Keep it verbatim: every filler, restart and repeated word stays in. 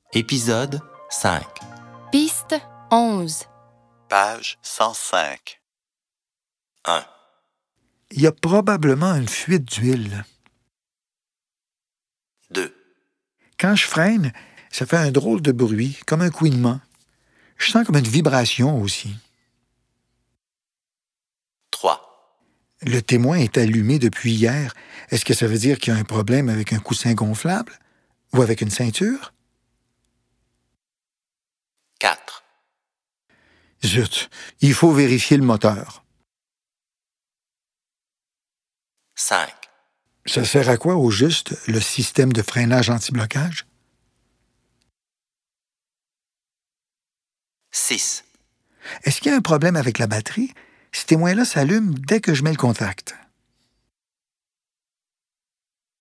Épisode cinq. Piste onze. Page cent cinq. un. Il y a probablement une fuite d'huile. deux. Quand je freine, ça fait un drôle de bruit, comme un couinement. Je sens comme une vibration aussi. trois. Le témoin est allumé depuis hier. Est-ce que ça veut dire qu'il y a un problème avec un coussin gonflable? Ou avec une ceinture? quatre. Zut, il faut vérifier le moteur. cinq. Ça sert à quoi au juste, le système de freinage anti-blocage? six. Est-ce qu'il y a un problème avec la batterie? Ce témoin-là s'allume dès que je mets le contact.